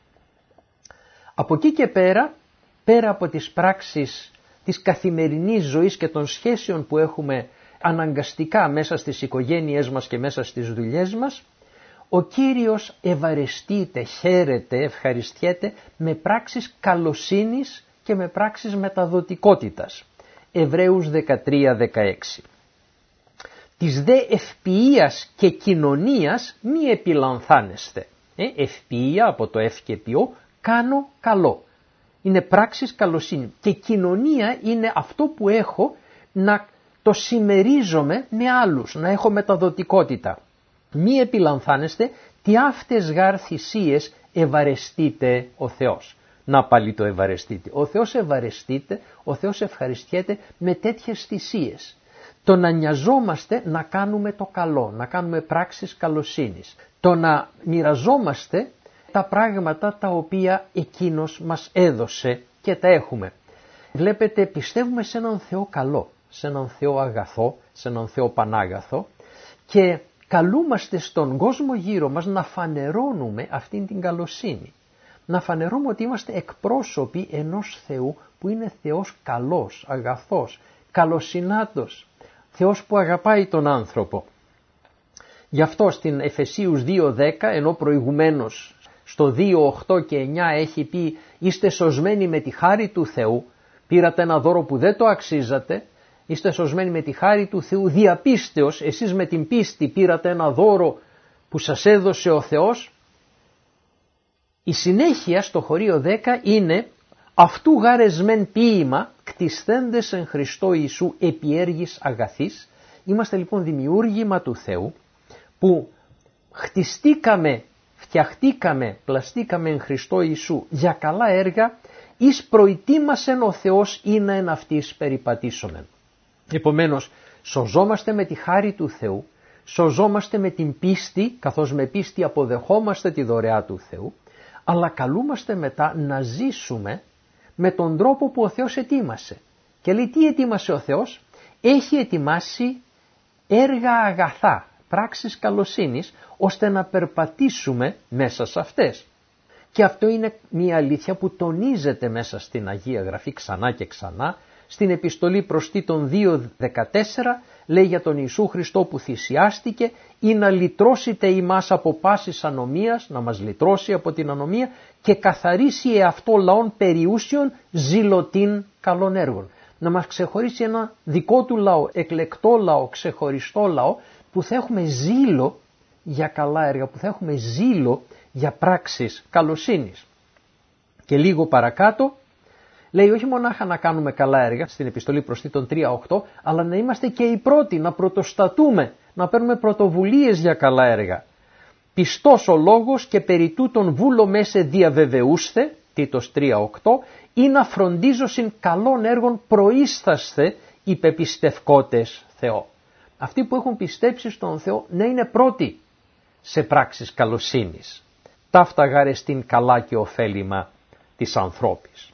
Από εκεί και πέρα, πέρα από τις πράξεις της καθημερινής ζωής και των σχέσεων που έχουμε αναγκαστικά μέσα στις οικογένειές μας και μέσα στις δουλειές μας, ο Κύριος ευαρεστείται, χαίρεται, ευχαριστιέται με πράξεις καλοσύνης και με πράξεις μεταδοτικότητας. Εβραίους δεκατρία δεκαέξι. Της δε ευποιίας και κοινωνίας μη επιλανθάνεστε. Ε, ευποιία από το ευ και ποιό, κάνω καλό. Είναι πράξεις καλοσύνη. Και κοινωνία είναι αυτό που έχω να το συμμερίζομαι με άλλους, να έχω μεταδοτικότητα. Μη επιλανθάνεστε, τι αυτές γάρ θυσίες ευαρεστείτε ο Θεός. Να πάλι το ευαρεστείτε. Ο Θεός ευαρεστείται, ο Θεός ευχαριστιέται με τέτοιες θυσίες. Το να νοιαζόμαστε να κάνουμε το καλό, να κάνουμε πράξεις καλοσύνης. Το να μοιραζόμαστε τα πράγματα τα οποία εκείνος μας έδωσε και τα έχουμε. Βλέπετε, πιστεύουμε σε έναν Θεό καλό, σε έναν Θεό αγαθό, σε έναν Θεό πανάγαθο και καλούμαστε στον κόσμο γύρω μας να φανερώνουμε αυτήν την καλοσύνη. Να φανερώνουμε ότι είμαστε εκπρόσωποι ενός Θεού που είναι Θεός καλός, αγαθός, καλοσυνάτος, Θεός που αγαπάει τον άνθρωπο. Γι' αυτό στην Εφεσίους δύο δέκα, ενώ προηγουμένως στο δύο οκτώ και εννιά έχει πει είστε σωσμένοι με τη χάρη του Θεού, πήρατε ένα δώρο που δεν το αξίζατε, είστε σωσμένοι με τη χάρη του Θεού διαπίστεως, εσείς με την πίστη πήρατε ένα δώρο που σας έδωσε ο Θεός. Η συνέχεια στο χωρίο δέκα είναι αυτού γάρεσμεν ποίημα κτισθέντες εν Χριστώ Ιησού επιέργης αγαθής. Είμαστε λοιπόν δημιούργημα του Θεού που χτιστήκαμε, φτιαχτήκαμε, πλαστήκαμε εν Χριστώ Ιησού για καλά έργα εις προητήμασεν ο Θεός ή να εν αυτής περιπατήσομεν. Επομένως, Σωζόμαστε με τη χάρη του Θεού, σωζόμαστε με την πίστη, καθώς με πίστη αποδεχόμαστε τη δωρεά του Θεού, αλλά καλούμαστε μετά να ζήσουμε με τον τρόπο που ο Θεός ετοίμασε. Και λέει τι ετοίμασε ο Θεός? Έχει ετοιμάσει έργα αγαθά, πράξεις καλοσύνης, ώστε να περπατήσουμε μέσα σε αυτές. Και αυτό είναι μια αλήθεια που τονίζεται μέσα στην Αγία Γραφή ξανά και ξανά. Στην επιστολή προς Τίτων δύο δεκατέσσερα λέει για τον Ιησού Χριστό που θυσιάστηκε ή να λυτρώσετε ημάς από πάσης ανομίας, να μας λυτρώσει από την ανομία και καθαρίσει εαυτό λαόν περιούσιον ζηλωτήν καλών έργων. Να μας ξεχωρίσει ένα δικό του λαό, εκλεκτό λαό, ξεχωριστό λαό που θα έχουμε ζήλο για καλά έργα, που θα έχουμε ζήλο για πράξεις καλοσύνης. Και λίγο παρακάτω λέει όχι μονάχα να κάνουμε καλά έργα στην επιστολή προς Τίτων τρία οκτώ, αλλά να είμαστε και οι πρώτοι, να πρωτοστατούμε, να παίρνουμε πρωτοβουλίες για καλά έργα. Πιστός ο λόγος και περί τούτων βούλομέ σε διαβεβαιούσθε, Τίτος τρία οκτώ, ή να φροντίζωσιν καλών έργων προείστασθε οι πεπιστευκότες Θεό. Αυτοί που έχουν πιστέψει στον Θεό να είναι πρώτοι σε πράξεις καλοσύνης. Ταύτα γάρε στην καλά και ωφέλιμα της ανθρώπης.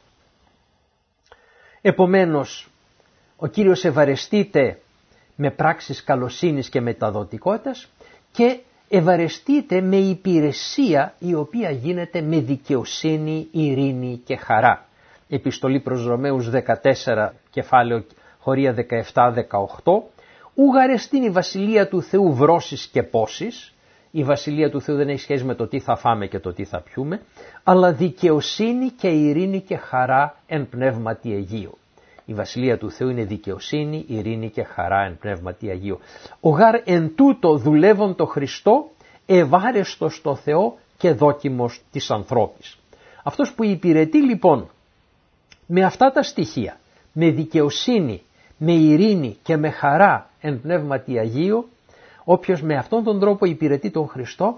Επομένως, ο Κύριος ευαρεστείται με πράξεις καλοσύνης και μεταδοτικότητας και ευαρεστείται με υπηρεσία η οποία γίνεται με δικαιοσύνη, ειρήνη και χαρά. Επιστολή προς Ρωμαίους δεκατέσσερα, κεφάλαιο χωρία δεκαεπτά δεκαοκτώ. Ουγαρεστήν η βασιλεία του Θεού βρώσεις και πόσεις. Η βασιλεία του Θεού δεν έχει σχέση με το τι θα φάμε και το τι θα πιούμε, αλλά δικαιοσύνη και ειρήνη και χαρά εν πνεύματι Αγίου. Η βασιλεία του Θεού είναι δικαιοσύνη, ειρήνη και χαρά εν πνεύματι Αγίου. Ο γάρ εν τούτο δουλεύον το Χριστό, ευάρεστος το Θεό και δόκιμος της ανθρώπης. Αυτός που υπηρετεί λοιπόν με αυτά τα στοιχεία, με δικαιοσύνη, με ειρήνη και με χαρά εν πνεύματι Αγίου, όποιος με αυτόν τον τρόπο υπηρετεί τον Χριστό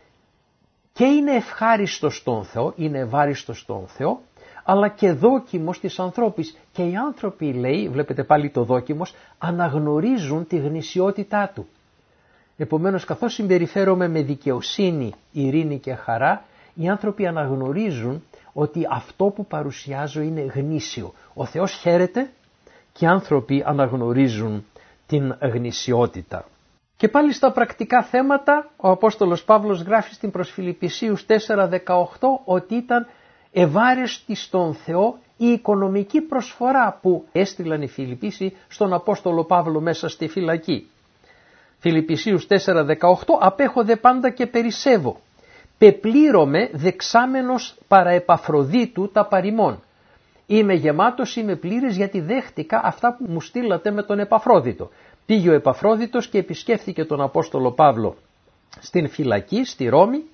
και είναι ευχάριστος στον Θεό, είναι ευάριστος στον Θεό, αλλά και δόκιμος της ανθρώπης. Και οι άνθρωποι, λέει, βλέπετε πάλι το δόκιμος, αναγνωρίζουν τη γνησιότητά του. Επομένως, καθώς συμπεριφέρομαι με δικαιοσύνη, ειρήνη και χαρά, οι άνθρωποι αναγνωρίζουν ότι αυτό που παρουσιάζω είναι γνήσιο. Ο Θεός χαίρεται και οι άνθρωποι αναγνωρίζουν την γνησιότητα. Και πάλι στα πρακτικά θέματα, ο Απόστολος Παύλος γράφει στην προς Φιλιππισίους τέσσερα δεκαοκτώ ότι ήταν ευάρεστη στον Θεό η οικονομική προσφορά που έστειλαν οι Φιλιππίσοι στον Απόστολο Παύλο μέσα στη φυλακή. Φιλιππισίους τέσσερα δεκαοκτώ απέχω δε πάντα και περισσεύω. Πεπλήρωμαι δεξάμενος παρά Επαφροδίτου τα παρημών. Είμαι γεμάτος, είμαι πλήρης γιατί δέχτηκα αυτά που μου στείλατε με τον Επαφρόδιτο. Πήγε ο Επαφρόδιτος και επισκέφθηκε τον Απόστολο Παύλο στην φυλακή, στη Ρώμη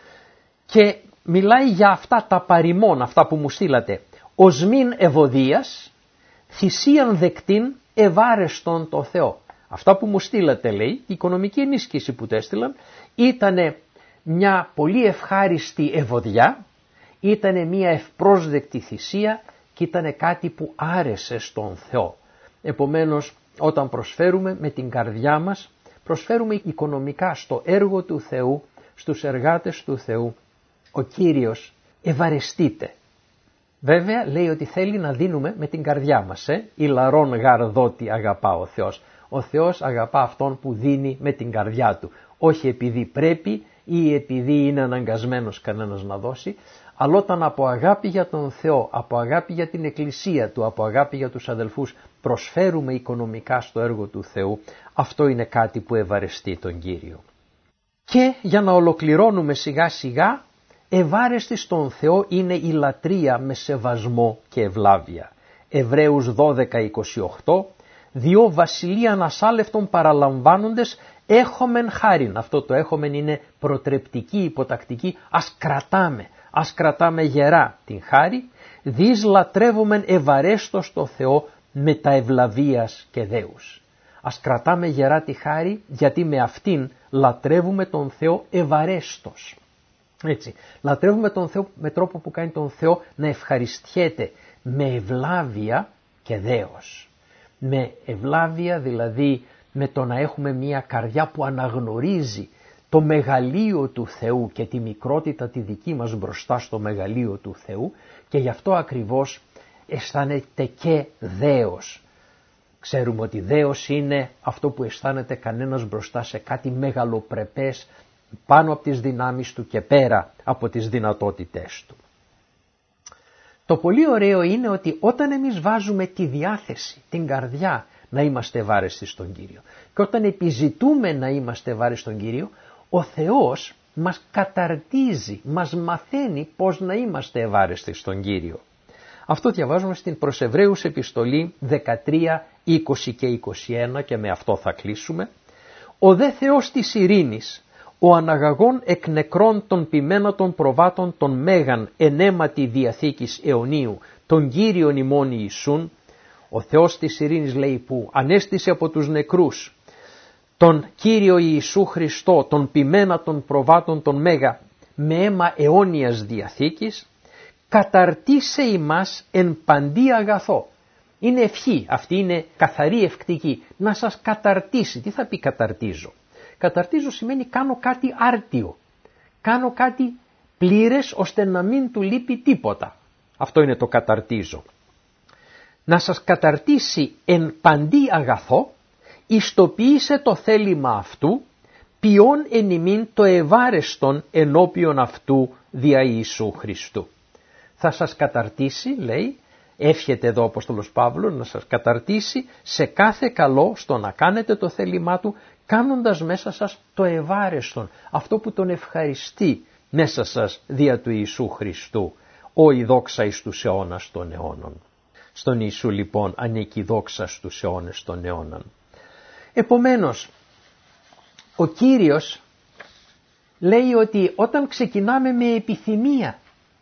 και μιλάει για αυτά τα παρημών, αυτά που μου στείλατε. Οσμήν ευωδίας, θυσίαν δεκτήν, ευάρεστον το Θεό. Αυτά που μου στείλατε, λέει, η οικονομική ενίσχυση που τέστειλαν, ήταν μια πολύ ευχάριστη ευωδιά, ήταν μια ευπρόσδεκτη θυσία και ήταν κάτι που άρεσε στον Θεό. Επομένως, όταν προσφέρουμε με την καρδιά μας, προσφέρουμε οικονομικά στο έργο του Θεού, στους εργάτες του Θεού, ο Κύριος ευαρεστείται. Βέβαια λέει ότι θέλει να δίνουμε με την καρδιά μας. Ε? «Η λαρών γαρδότη αγαπά ο Θεός». Ο Θεός αγαπά αυτόν που δίνει με την καρδιά του. Όχι επειδή πρέπει ή επειδή είναι αναγκασμένος κανένας να δώσει, αλλά όταν από αγάπη για τον Θεό, από αγάπη για την Εκκλησία του, από αγάπη για τους αδελφούς προσφέρουμε οικονομικά στο έργο του Θεού, αυτό είναι κάτι που ευαρεστεί τον Κύριο. Και για να ολοκληρώνουμε σιγά σιγά, ευάρεστη στον Θεό είναι η λατρεία με σεβασμό και ευλάβεια. Εβραίους δώδεκα είκοσι οκτώ, διό βασιλείαν ασάλευτον παραλαμβάνοντες έχομεν χάριν. Αυτό το έχομεν είναι προτρεπτική, υποτακτική, ας κρατάμε, ας κρατάμε γερά την χάρη, δις λατρεύομεν ευαρέστος το Θεό με τα ευλαβίας και δέους. Ας κρατάμε γερά τη χάρη γιατί με αυτήν λατρεύουμε τον Θεό ευαρέστος. Έτσι, λατρεύουμε τον Θεό με τρόπο που κάνει τον Θεό να ευχαριστιέται με ευλάβεια και δέος. με ευλάβεια, δηλαδή με το να έχουμε μια καρδιά που αναγνωρίζει το μεγαλείο του Θεού και τη μικρότητα τη δική μας μπροστά στο μεγαλείο του Θεού, και γι' αυτό ακριβώς αισθάνεται και δέος. Ξέρουμε ότι δέος είναι αυτό που αισθάνεται κανένας μπροστά σε κάτι μεγαλοπρεπές, πάνω από τις δυνάμεις του και πέρα από τις δυνατότητές του. Το πολύ ωραίο είναι ότι όταν εμείς βάζουμε τη διάθεση, την καρδιά, να είμαστε ευάρεστοι στον Κύριο, και όταν επιζητούμε να είμαστε ευάρεστοι στον Κύριο, ο Θεός μας καταρτίζει, μας μαθαίνει πώς να είμαστε ευάρεστοι στον Κύριο. Αυτό διαβάζουμε στην προς Εβραίους επιστολή δεκατρία, είκοσι και είκοσι ένα, και με αυτό θα κλείσουμε. «Ο δε Θεός της ειρήνης, ο αναγαγών εκ νεκρών των ποιμένατων προβάτων των μέγαν ενέματι διαθήκης αιωνίου, τον Κύριον ημών Ιησούν», ο Θεός της ειρήνης, λέει, που ανέστησε από τους νεκρούς τον Κύριο Ιησού Χριστό, τον ποιμένατων προβάτων των μέγα με αίμα αιώνιας διαθήκης, καταρτίσε ημάς εν παντή αγαθό. Είναι ευχή, αυτή είναι καθαρή ευκτική, να σας καταρτίσει. Τι θα πει καταρτίζω? Καταρτίζω σημαίνει κάνω κάτι άρτιο, κάνω κάτι πλήρες ώστε να μην του λείπει τίποτα. Αυτό είναι το καταρτίζω. Να σας καταρτίσει εν παντή αγαθό, ιστοποιήσε το θέλημα αυτού, ποιον εν ημίν το ευάρεστον ενώπιον αυτού δια Ιησού Χριστού. Θα σας καταρτήσει, λέει, εύχεται εδώ ο Απόστολος Παύλος, να σας καταρτήσει σε κάθε καλό στο να κάνετε το θέλημά του, κάνοντας μέσα σας το ευάρεστον, αυτό που τον ευχαριστεί μέσα σας δια του Ιησού Χριστού, ο η δόξα εις τους αιώνας των αιώνων. Στον Ιησού λοιπόν ανήκει η δόξα στους αιώνες των αιώνων. Επομένως, ο Κύριος λέει ότι όταν ξεκινάμε με επιθυμία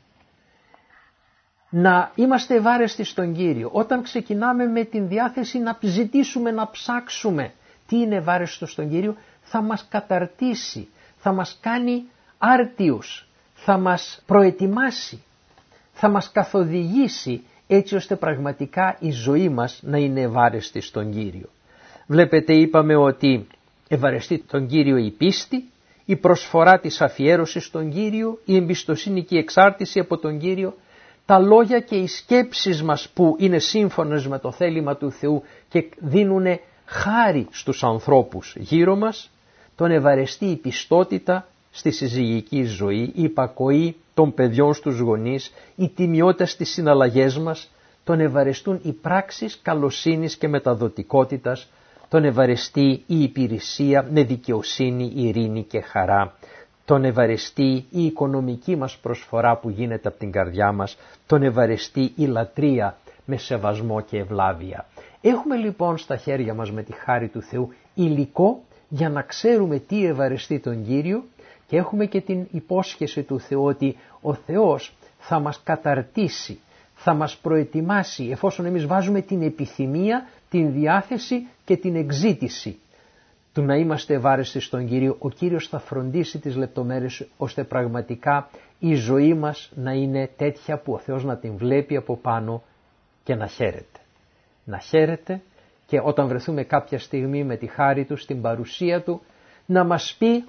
να είμαστε ευάρεστοι στον Κύριο, όταν ξεκινάμε με την διάθεση να ζητήσουμε, να ψάξουμε τι είναι ευάρεστο στον Κύριο, θα μας καταρτήσει, θα μας κάνει άρτιους, θα μας προετοιμάσει, θα μας καθοδηγήσει έτσι ώστε πραγματικά η ζωή μας να είναι ευάρεστη στον Κύριο. Βλέπετε, είπαμε ότι ευαρεστεί τον Κύριο η πίστη, η προσφορά της αφιέρωσης στον Κύριο, η εμπιστοσύνη και η εξάρτηση από τον Κύριο, τα λόγια και οι σκέψεις μας που είναι σύμφωνες με το θέλημα του Θεού και δίνουν χάρη στους ανθρώπους γύρω μας, τον ευαρεστεί η πιστότητα στη συζυγική ζωή, η υπακοή των παιδιών στους γονείς, η τιμιότητα στις συναλλαγές μας, τον ευαρεστούν οι πράξεις καλοσύνης και μεταδοτικότητας, τον ευαρεστεί η υπηρεσία με δικαιοσύνη, ειρήνη και χαρά, τον ευαρεστεί η οικονομική μας προσφορά που γίνεται από την καρδιά μας, τον ευαρεστεί η λατρεία με σεβασμό και ευλάβεια. Έχουμε λοιπόν στα χέρια μας με τη χάρη του Θεού υλικό για να ξέρουμε τι ευαρεστεί τον Κύριο, και έχουμε και την υπόσχεση του Θεού ότι ο Θεός θα μας καταρτήσει, θα μας προετοιμάσει εφόσον εμείς βάζουμε την επιθυμία, την διάθεση και την εξήτηση του να είμαστε ευάρεστοι στον Κύριο. Ο Κύριος θα φροντίσει τις λεπτομέρειες ώστε πραγματικά η ζωή μας να είναι τέτοια που ο Θεός να την βλέπει από πάνω και να χαίρεται. Να χαίρεται, και όταν βρεθούμε κάποια στιγμή με τη χάρη Του στην παρουσία Του να μας πει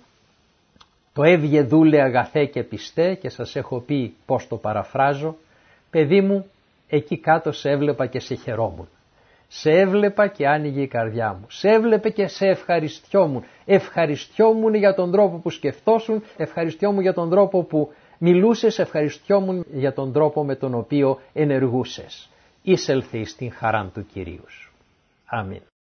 το έβγε δούλε αγαθέ και πιστέ, και σας έχω πει πώς το παραφράζω, παιδί μου, εκεί κάτω σε έβλεπα και σε χαιρόμουν. Σε έβλεπα και άνοιγε η καρδιά μου. Σε έβλεπε και σε ευχαριστιόμουν. Ευχαριστιόμουν για τον τρόπο που σκεφτόσουν, ευχαριστιόμουν για τον τρόπο που μιλούσες, ευχαριστιόμουν για τον τρόπο με τον οποίο ενεργούσες. Εισελθεί στην χαράν του Κυρίου. Αμήν.